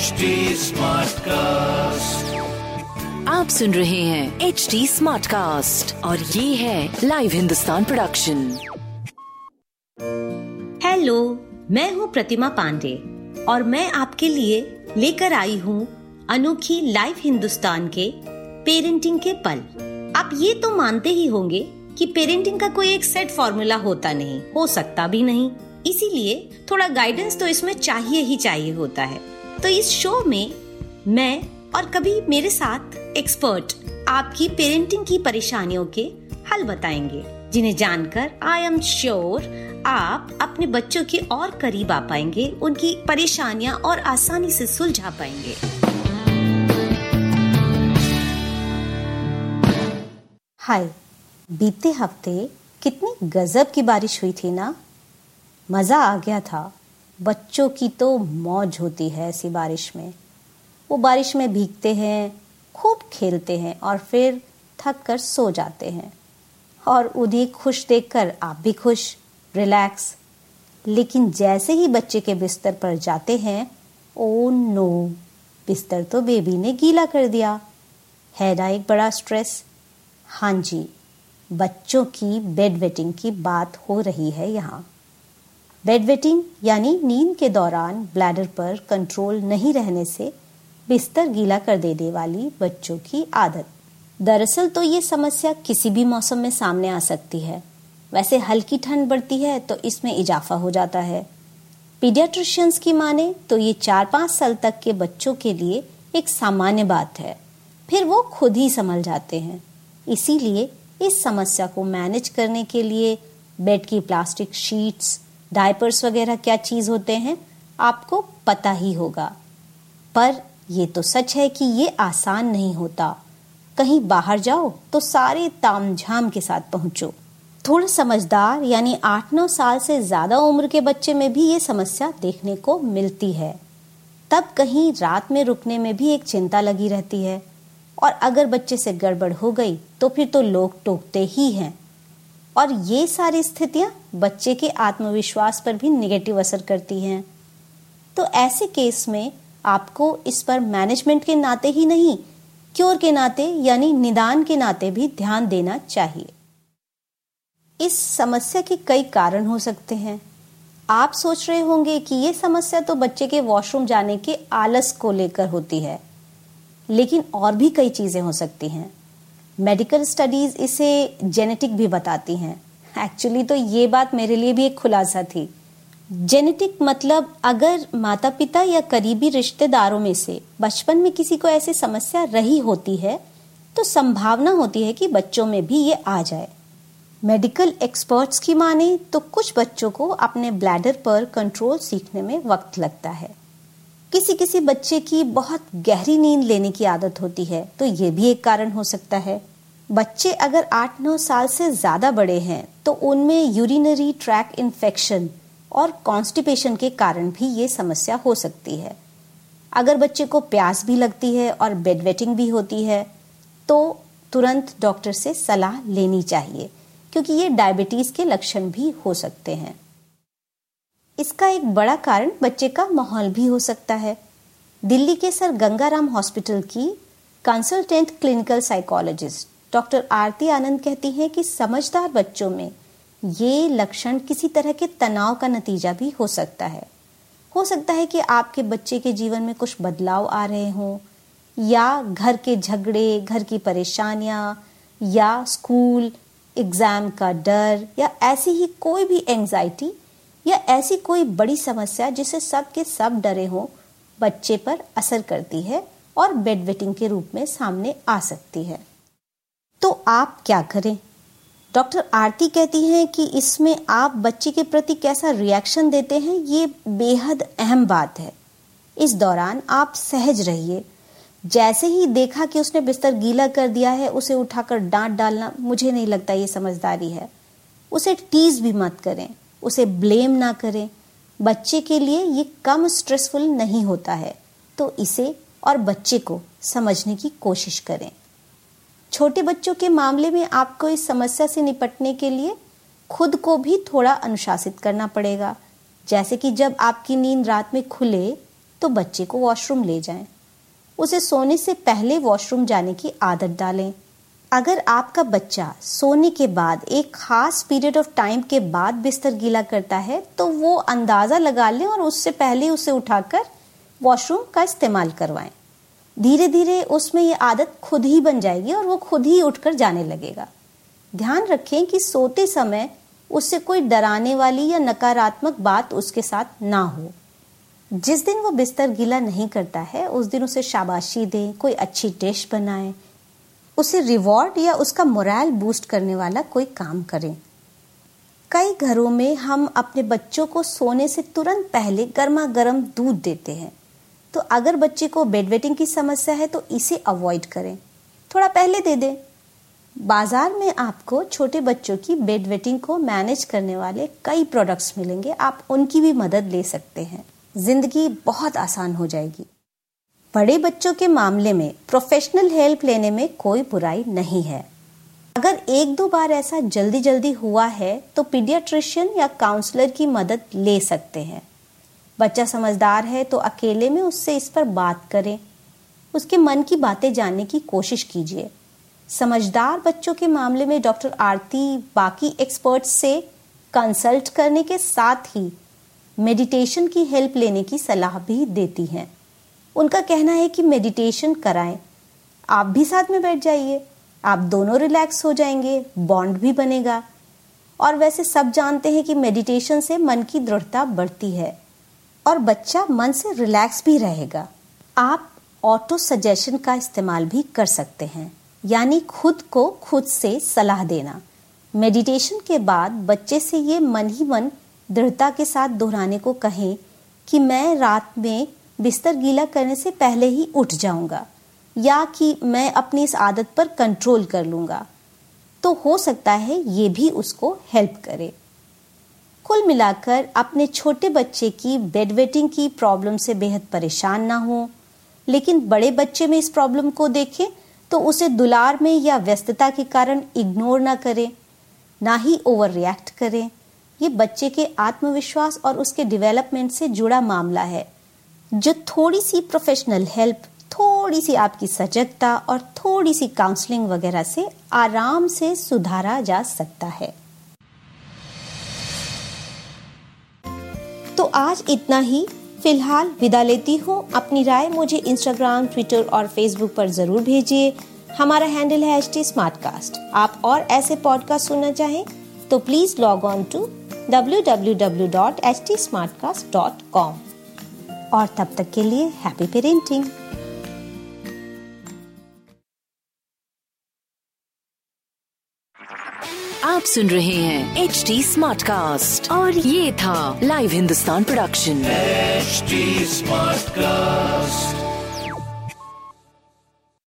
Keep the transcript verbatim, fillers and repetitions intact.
H D smart cast, आप सुन रहे हैं एच डी स्मार्ट कास्ट और ये है लाइव हिंदुस्तान प्रोडक्शन। हेलो, मैं हूँ प्रतिमा पांडे और मैं आपके लिए लेकर आई हूँ अनोखी लाइव हिंदुस्तान के पेरेंटिंग के पल। आप ये तो मानते ही होंगे कि पेरेंटिंग का कोई एक सेट फॉर्मूला होता नहीं, हो सकता भी नहीं, इसीलिए थोड़ा गाइडेंस तो इसमें चाहिए ही चाहिए होता है। तो इस शो में मैं और कभी मेरे साथ एक्सपर्ट आपकी पेरेंटिंग की परेशानियों के हल बताएंगे, जिन्हें जानकर आई एम श्योर आप अपने बच्चों के और करीब आ पाएंगे, उनकी परेशानियां और आसानी से सुलझा पाएंगे। हाय, बीते हफ्ते कितनी गजब की बारिश हुई थी ना। मजा आ गया था। बच्चों की तो मौज होती है ऐसी बारिश में। वो बारिश में भीगते हैं, खूब खेलते हैं और फिर थक कर सो जाते हैं। और उन्हें खुश देखकर आप भी खुश, रिलैक्स। लेकिन जैसे ही बच्चे के बिस्तर पर जाते हैं, ओ नो, बिस्तर तो बेबी ने गीला कर दिया। है ना एक बड़ा स्ट्रेस। हाँ जी, बच्चों की बेड वेटिंग की बात हो रही है यहाँ। बेड वेटिंग यानी नींद के दौरान ब्लैडर पर कंट्रोल नहीं रहने से बिस्तर गीला कर देने वाली बच्चों की आदत। दरअसल तो ये समस्या किसी भी मौसम में सामने आ सकती है। वैसे हल्की ठंड बढ़ती है तो इसमें इजाफा हो जाता है। पीडियाट्रिशियंस की माने तो ये चार पाँच साल तक के बच्चों के लिए एक सामान्य बात है, फिर वो खुद ही संभल जाते हैं। इसीलिए इस समस्या को मैनेज करने के लिए बेड की प्लास्टिक शीट्स, डायपर्स वगैरह क्या चीज होते हैं आपको पता ही होगा। पर ये तो सच है कि ये आसान नहीं होता। कहीं बाहर जाओ तो सारे तामझाम के साथ पहुंचो। थोड़ा समझदार यानी आठ नौ साल से ज्यादा उम्र के बच्चे में भी ये समस्या देखने को मिलती है। तब कहीं रात में रुकने में भी एक चिंता लगी रहती है और अगर बच्चे से गड़बड़ हो गई तो फिर तो लोग टोकते ही हैं। और ये सारी स्थितियां बच्चे के आत्मविश्वास पर भी नेगेटिव असर करती हैं। तो ऐसे केस में आपको इस पर मैनेजमेंट के नाते ही नहीं, क्योर के नाते यानी निदान के नाते भी ध्यान देना चाहिए। इस समस्या के कई कारण हो सकते हैं। आप सोच रहे होंगे कि ये समस्या तो बच्चे के वॉशरूम जाने के आलस को लेकर होती है, लेकिन और भी कई चीजें हो सकती हैं। मेडिकल स्टडीज इसे जेनेटिक भी बताती हैं। एक्चुअली तो ये बात मेरे लिए भी एक खुलासा थी। जेनेटिक मतलब अगर माता पिता या करीबी रिश्तेदारों में से बचपन में किसी को ऐसी समस्या रही होती है तो संभावना होती है कि बच्चों में भी ये आ जाए। मेडिकल एक्सपर्ट्स की माने तो कुछ बच्चों को अपने ब्लैडर पर कंट्रोल सीखने में वक्त लगता है। किसी किसी बच्चे की बहुत गहरी नींद लेने की आदत होती है तो ये भी एक कारण हो सकता है। बच्चे अगर आठ नौ साल से ज्यादा बड़े हैं तो उनमें यूरिनरी ट्रैक इन्फेक्शन और कॉन्स्टिपेशन के कारण भी ये समस्या हो सकती है। अगर बच्चे को प्यास भी लगती है और बेड वेटिंग भी होती है तो तुरंत डॉक्टर से सलाह लेनी चाहिए, क्योंकि ये डायबिटीज के लक्षण भी हो सकते हैं। इसका एक बड़ा कारण बच्चे का माहौल भी हो सकता है। दिल्ली के सर गंगाराम हॉस्पिटल की consultant clinical psychologist doctor Aarti Anand कहती हैं कि समझदार बच्चों में ये लक्षण किसी तरह के तनाव का नतीजा भी हो सकता है। हो सकता है कि आपके बच्चे के जीवन में कुछ बदलाव आ रहे हों, या घर के झगड़े, घर की परेशानियां, या स्कूल एग्जाम का डर, या ऐसी ही कोई भी एंजाइटी या ऐसी कोई बड़ी समस्या जिसे सब के सब डरे हों, बच्चे पर असर करती है और बेड वेटिंग के रूप में सामने आ सकती है। तो आप क्या करें? डॉक्टर आरती कहती हैं कि इसमें आप बच्चे के प्रति कैसा रिएक्शन देते हैं ये बेहद अहम बात है। इस दौरान आप सहज रहिए। जैसे ही देखा कि उसने बिस्तर गीला कर दिया है, उसे उठाकर डांट डालना मुझे नहीं लगता ये समझदारी है। उसे टीज भी मत करें, उसे ब्लेम ना करें। बच्चे के लिए ये कम स्ट्रेसफुल नहीं होता है, तो इसे और बच्चे को समझने की कोशिश करें। छोटे बच्चों के मामले में आपको इस समस्या से निपटने के लिए खुद को भी थोड़ा अनुशासित करना पड़ेगा। जैसे कि जब आपकी नींद रात में खुले तो बच्चे को वॉशरूम ले जाएं। उसे सोने से पहले वॉशरूम जाने की आदत डालें। अगर आपका बच्चा सोने के बाद एक खास पीरियड ऑफ टाइम के बाद बिस्तर गीला करता है तो वो अंदाज़ा लगा लें और उससे पहले उसे उठाकर वॉशरूम का इस्तेमाल करवाएं। धीरे धीरे उसमें ये आदत खुद ही बन जाएगी और वो खुद ही उठकर जाने लगेगा। ध्यान रखें कि सोते समय उससे कोई डराने वाली या नकारात्मक बात उसके साथ ना हो। जिस दिन वो बिस्तर गीला नहीं करता है उस दिन उसे शाबाशी दें, कोई अच्छी डिश बनाएं, उसे रिवॉर्ड या उसका मोरल बूस्ट करने वाला कोई काम करें। कई घरों में हम अपने बच्चों को सोने से तुरंत पहले गर्मा गर्म दूध देते हैं, तो अगर बच्चे को बेड वेटिंग की समस्या है तो इसे अवॉइड करें, थोड़ा पहले दे दें। बाजार में आपको छोटे बच्चों की बेड वेटिंग को मैनेज करने वाले कई प्रोडक्ट्स मिलेंगे, आप उनकी भी मदद ले सकते हैं। जिंदगी बहुत आसान हो जाएगी। बड़े बच्चों के मामले में प्रोफेशनल हेल्प लेने में कोई बुराई नहीं है। अगर एक दो बार ऐसा जल्दी जल्दी हुआ है तो पीडियाट्रिशियन या काउंसलर की मदद ले सकते हैं। बच्चा समझदार है तो अकेले में उससे इस पर बात करें, उसके मन की बातें जानने की कोशिश कीजिए। समझदार बच्चों के मामले में डॉक्टर आरती बाकी एक्सपर्ट्स से कंसल्ट करने के साथ ही मेडिटेशन की हेल्प लेने की सलाह भी देती हैं। उनका कहना है कि मेडिटेशन कराएं, आप भी साथ में बैठ जाइए, आप दोनों रिलैक्स हो जाएंगे, बॉन्ड भी बनेगा। और वैसे सब जानते हैं कि मेडिटेशन से मन की दृढ़ता बढ़ती है और बच्चा मन से रिलैक्स भी रहेगा। आप ऑटो सजेशन का इस्तेमाल भी कर सकते हैं, यानी खुद को खुद से सलाह देना। मेडिटेशन के बाद बच्चे से ये मन ही मन दृढ़ता के साथ दोहराने को कहें कि मैं रात में बिस्तर गीला करने से पहले ही उठ जाऊंगा, या कि मैं अपनी इस आदत पर कंट्रोल कर लूंगा, तो हो सकता है ये भी उसको हेल्प करे। कुल मिलाकर अपने छोटे बच्चे की बेड वेटिंग की प्रॉब्लम से बेहद परेशान ना हो, लेकिन बड़े बच्चे में इस प्रॉब्लम को देखें तो उसे दुलार में या व्यस्तता के कारण इग्नोर ना करें, ना ही ओवर रिएक्ट करें। ये बच्चे के आत्मविश्वास और उसके डेवलपमेंट से जुड़ा मामला है, जो थोड़ी सी प्रोफेशनल हेल्प, थोड़ी सी आपकी सजगता और थोड़ी सी काउंसलिंग वगैरह से आराम से सुधारा जा सकता है। तो आज इतना ही, फिलहाल विदा लेती हूँ। अपनी राय मुझे इंस्टाग्राम, ट्विटर और फेसबुक पर जरूर भेजिए। हमारा हैंडल है एच टी स्मार्टकास्ट। आप और ऐसे पॉडकास्ट सुनना चाहें तो please log on to W W W dot H T smartcast dot com. और तब तक के लिए हैप्पी पेरेंटिंग। आप सुन रहे हैं एच टी स्मार्टकास्ट और ये था live Hindustan production H T Smartcast.